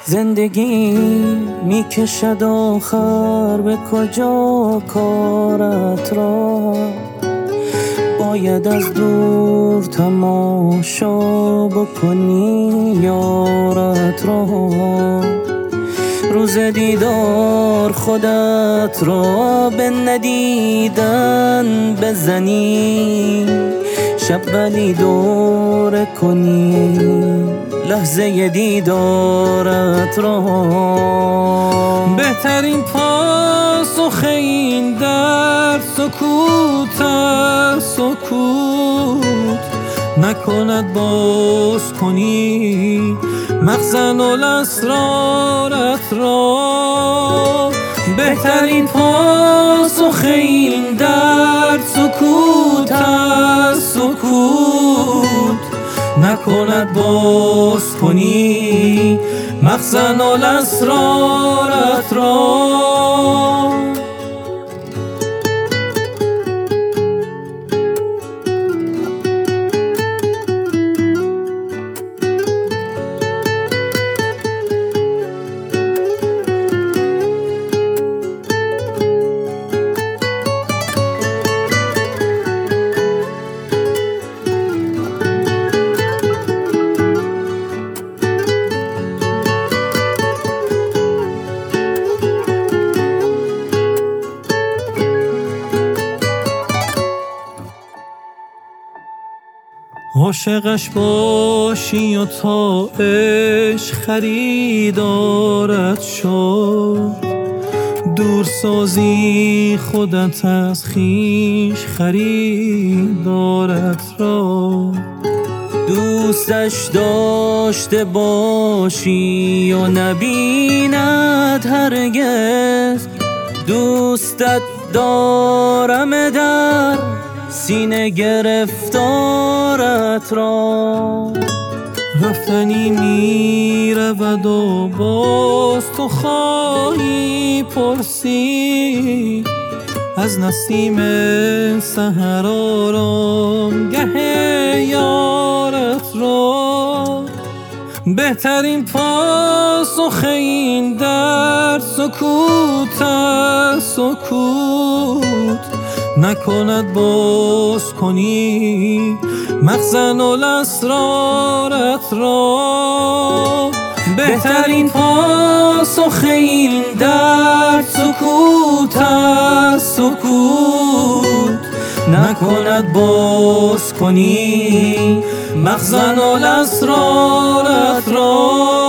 زندگی میکشد آخر به کجا کارت را، باید از دور تماشا بکنی یارت را. روز دیدار خودت را به ندیدن بزنی، شب ولی دوره کنی لحظه دیدارت را. بهترین پاسخ این درد سکوت است، سکوت نکند باز کنی مخزن الاسرارت را. بهترین پاسخ این درد سکوت است، سکوت نکند باز کنی مخزن الاسرارت را. عاشقش باشی و تا عشق خریدارت شد، دور سازی خودت از خویش خریدارت را. دوستش داشته باشی و نبیند هرگز، دوستت دارم در سینه گرفتارت را. رفتنی می رود و باز تو خواهی پرسی از نسیم سحر آرامگه یارت را. بهترین پاسخ این درد سکوت است، سکوت نکند باز کنی مخزن الاسرارت را. بهترین پاسخ این درد سکوت است، سکوت نکند باز کنی مخزن الاسرارت را.